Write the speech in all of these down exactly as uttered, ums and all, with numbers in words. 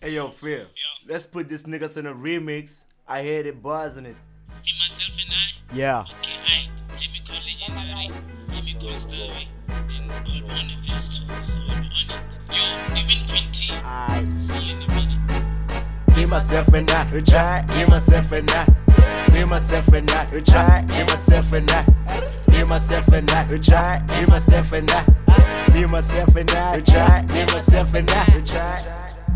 Hey yo, Phil, Yo. let's put this niggas in a remix. I heard it buzzing it. Me, myself, and I. Yeah. Okay, I. Let me call Legendary. Let me call Starway. Then all on the verse too. So we'll be on it. Yo, even Quinty. I, See you in a minute. me, myself, and I. We try. Me, myself, and I. Me, myself, and I. We try. Me, myself, and I. Me, myself, and I. We try. Me, myself, and I. Me, myself, and I. We try. Me, myself, and I. We try.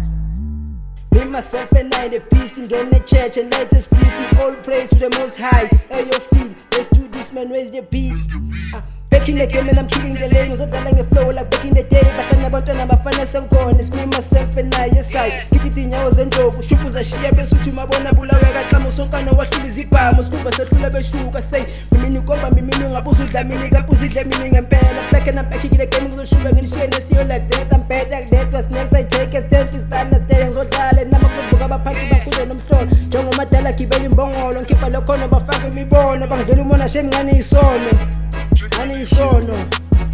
Me, myself, and I, the peace in the church, and let us speak with all praise to the Most High. Hey, your feet, let's do this, man, raise the beat. Uh, back in the game, and I'm killing the lane, so that I flow like back in the day. But I'm about to have a finance and gone. It's me, myself, and I, yes, I. Get it in yours and dope. Shuffles a share, besu to my bona bula, where I come, so can I watch you zip. I'm a scuba, so to the sugar, say, Miminu Gomba, Miminu, a pussy, the meaning, a pussy, the meaning, and pen. I'm second, I'm back in the game, so sugar, and share, and see like that. I'm bad like that, was next, I take a step to stand the day, and so darling. Baphansi bakhule nomhlolo njengomadala gibela imbongolo ngikhipha lokhono bafake imibono bangijela umona shame ngani isono ngani isono.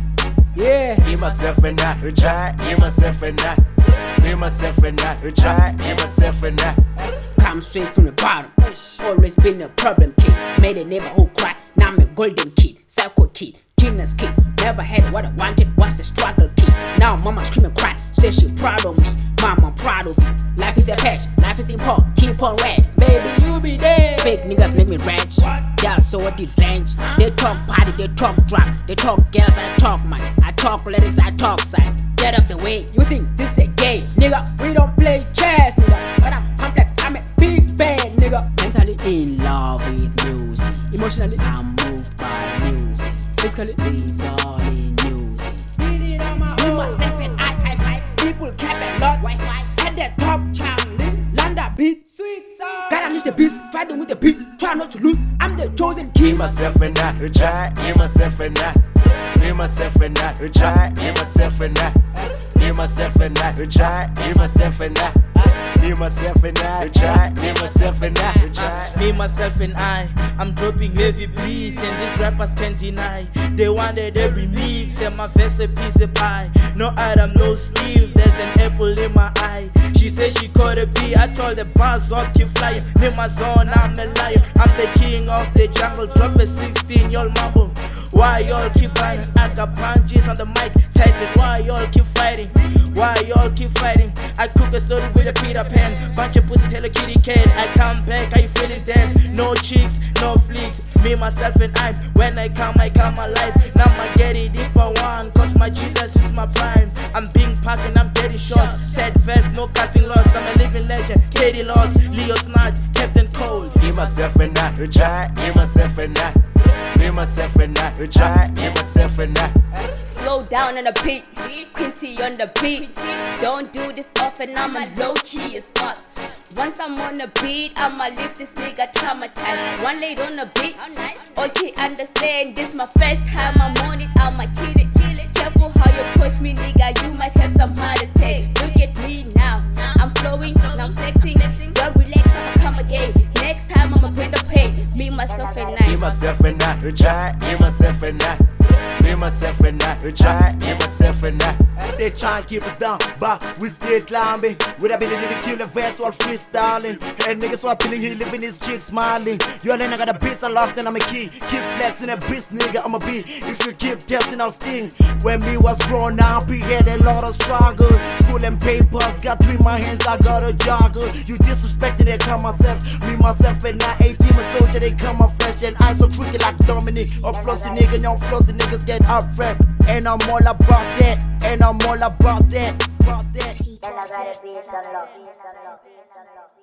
Yeah, me, myself, and I. We try. Me, myself, and I. Me, myself, and I. We try. Me, myself, and I. Come straight from the bottom. Always been a problem kid. Made a neighborhood cry. Now I'm a golden kid, psycho kid, genius kid. Never had what I wanted. Was the struggle kid. Now mama scream and cry. Says she proud of me. Mama proud of you. Life is a passion. Life is important. Keep on red. Baby, you be there. Fake niggas make me rage. Yeah, so what the range. They talk party. They talk drugs. They talk girls. I talk money. I talk ladies. I talk side. Get up the way. You think this a game, nigga? We don't play chess, nigga. But I'm complex. I'm a big band, nigga. Mentally in love with music. Emotionally, I'm moved by music. Physically, these all in music. Me, myself, and I, high five. People cap a lot. Wi-Fi at the top, Charlie. Landa beat, sweet song. Gotta unleash the beast, fighting with the beat. Try not to lose. I'm the chosen Me, king. myself, and I. We try. Me, myself, and I. Me, myself, and I. We try. Me, myself, and I. Me, myself, and I. We try. Me, myself, and I. Me, myself, and I. We try. Me, myself, and I. We try. Me, myself, and I, I'm dropping heavy beats, and these rappers can't deny. They wanted a remix, and my verse a piece of pie. No Adam, no sleeve, there's an apple in my eye. She said she caught a bee, I told the bars up, keep flying. In my zone, I'm a liar. I'm the king of the jungle, drop a sixteen, y'all mumble. Why y'all keep fighting? I got punches on the mic. Tyson, why y'all keep fighting? Why y'all keep fighting? I cook a story with a Peter Pan. Bunch of pussies, Hello Kitty cat. I come back, are you feeling dead? No chicks, no flicks. Me, myself, and I. When I come, I come alive. Now I get it if I want. Cause my Jesus is my prime. I'm being packed and I'm getting short. Third verse, no casting lots. I'm a living legend. Katie Lodge, Leo Snart, Captain Cold. Me, myself, and I. We try. Me, myself, and I. Me, myself, and I. We try. Me, myself, and I. Slow down on the beat, Quinty on the beat. Don't do this often, I'm a low key as fuck. Once I'm on the beat, I'ma leave this nigga traumatized. One laid on the beat, okay, understand this my first time I'm on it, I'ma kill it, kill it. Careful how you push me, nigga, you might have some heart attack. Look at me now, I'm flowing, I'm flexing. Don't relax, I'ma come again. Next time I'ma bring the pain. Me, myself, and Me, I. myself, and I. We try. Me, myself, and I. Me, myself, and I. We try. Me, myself, and I. They try and keep us down, but we still climbing. With ability to kill a verse while freestyling. And niggas while feeling he living his shit smiling. You ain't got a beats unlocked and I'm a key. Keep flexing a beast, nigga, I'm a beat. If you keep testing, I'll sting. When me was grown up, we had a lot of struggle. School and papers, got three in my hands, I got a joggle. You disrespected, they come myself. Me, myself, and I. eighteen, a soldier, they come up fresh. And I so tricky like Dominic. Or flossy nigga, young flossy niggas get up rep. And I'm all about that. And I'm all about that. About that. And I gotta be unlocked.